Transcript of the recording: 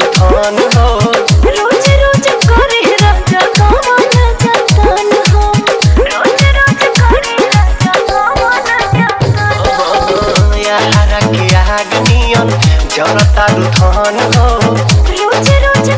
धन हो रोज रोज करे राजा कौन जतन हो रोज रोज करे राजा कौन जतन हो यारा के आग नियन जरता धन हो रोज रोज